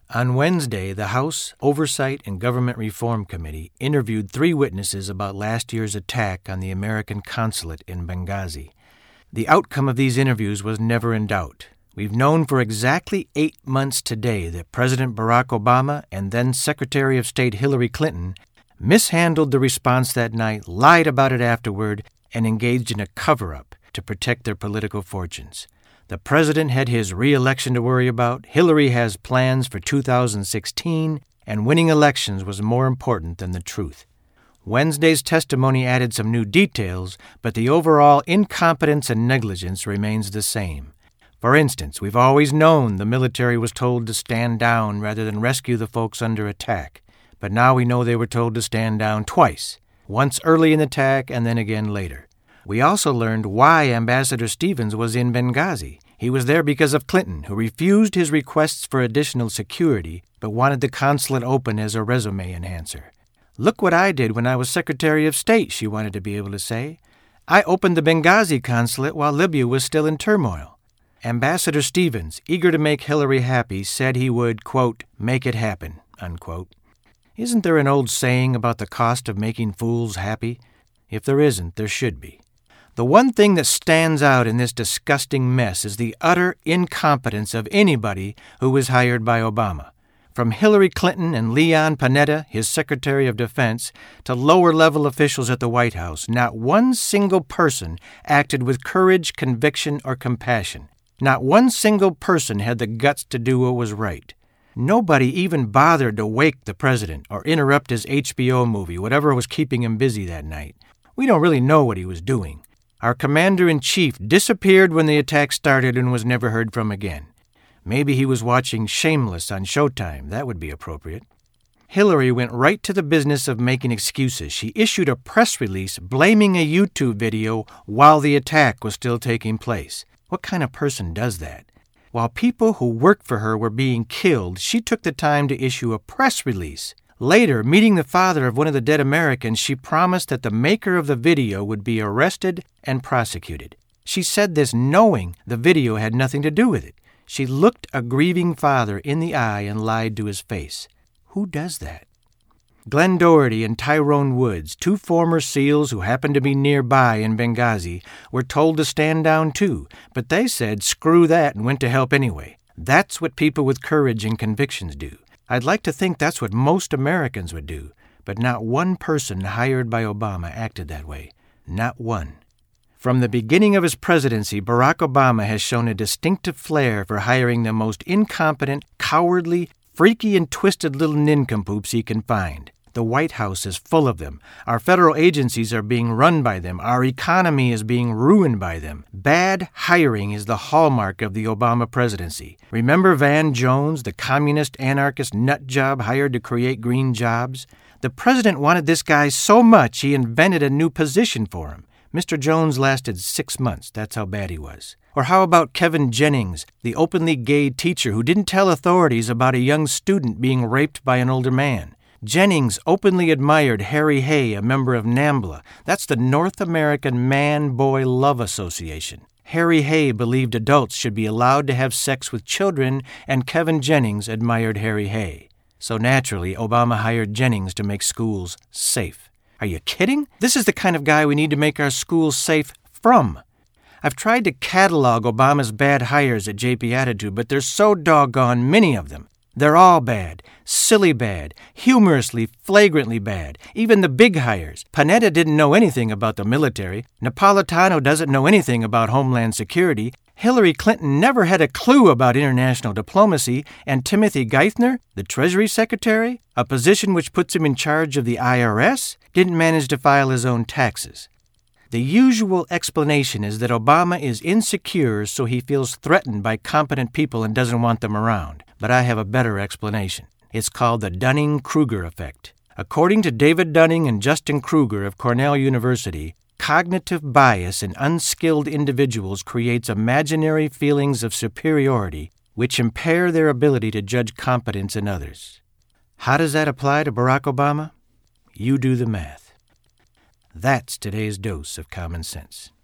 On Wednesday, the House Oversight and Government Reform Committee interviewed 3 witnesses about last year's attack on the American consulate in Benghazi. The outcome of these interviews was never in doubt. We've known for exactly 8 months today that President Barack Obama and then Secretary of State Hillary Clinton mishandled the response that night, lied about it afterward, and engaged in a cover-up to protect their political fortunes. The president had his re-election to worry about, Hillary has plans for 2016, and winning elections was more important than the truth. Wednesday's testimony added some new details, but the overall incompetence and negligence remains the same. For instance, we've always known the military was told to stand down rather than rescue the folks under attack. But now we know they were told to stand down twice, once early in the attack and then again later. We also learned why Ambassador Stevens was in Benghazi. He was there because of Clinton, who refused his requests for additional security, but wanted the consulate open as a resume enhancer. "Look what I did when I was Secretary of State," she wanted to be able to say. "I opened the Benghazi consulate while Libya was still in turmoil." Ambassador Stevens, eager to make Hillary happy, said he would, quote, "make it happen," unquote. Isn't there an old saying about the cost of making fools happy? If there isn't, there should be. The one thing that stands out in this disgusting mess is the utter incompetence of anybody who was hired by Obama. From Hillary Clinton and Leon Panetta, his Secretary of Defense, to lower-level officials at the White House, not one single person acted with courage, conviction, or compassion. Not one single person had the guts to do what was right. Nobody even bothered to wake the president or interrupt his HBO movie, whatever was keeping him busy that night. We don't really know what he was doing. Our commander-in-chief disappeared when the attack started and was never heard from again. Maybe he was watching Shameless on Showtime. That would be appropriate. Hillary went right to the business of making excuses. She issued a press release blaming a YouTube video while the attack was still taking place. What kind of person does that? While people who worked for her were being killed, she took the time to issue a press release. Later, meeting the father of one of the dead Americans, she promised that the maker of the video would be arrested and prosecuted. She said this knowing the video had nothing to do with it. She looked a grieving father in the eye and lied to his face. Who does that? Glenn Doherty and Tyrone Woods, 2 former SEALs who happened to be nearby in Benghazi, were told to stand down too, but they said screw that and went to help anyway. That's what people with courage and convictions do. I'd like to think that's what most Americans would do, but not one person hired by Obama acted that way. Not one. From the beginning of his presidency, Barack Obama has shown a distinctive flair for hiring the most incompetent, cowardly, freaky and twisted little nincompoops he can find. The White House is full of them. Our federal agencies are being run by them. Our economy is being ruined by them. Bad hiring is the hallmark of the Obama presidency. Remember Van Jones, the communist anarchist nutjob hired to create green jobs? The president wanted this guy so much he invented a new position for him. Mr. Jones lasted 6 months. That's how bad he was. Or how about Kevin Jennings, the openly gay teacher who didn't tell authorities about a young student being raped by an older man? Jennings openly admired Harry Hay, a member of NAMBLA. That's the North American Man-Boy Love Association. Harry Hay believed adults should be allowed to have sex with children, and Kevin Jennings admired Harry Hay. So naturally, Obama hired Jennings to make schools safe. Are you kidding? This is the kind of guy we need to make our schools safe from. I've tried to catalog Obama's bad hires at JP Attitude, but there's so doggone many of them. They're all bad, silly bad, humorously, flagrantly bad. Even the big hires. Panetta didn't know anything about the military. Napolitano doesn't know anything about Homeland Security. Hillary Clinton never had a clue about international diplomacy. And Timothy Geithner, the Treasury Secretary, a position which puts him in charge of the IRS, didn't manage to file his own taxes. The usual explanation is that Obama is insecure, so he feels threatened by competent people and doesn't want them around. But I have a better explanation. It's called the Dunning-Kruger effect. According to David Dunning and Justin Kruger of Cornell University, cognitive bias in unskilled individuals creates imaginary feelings of superiority, which impair their ability to judge competence in others. How does that apply to Barack Obama? You do the math. That's today's dose of common sense.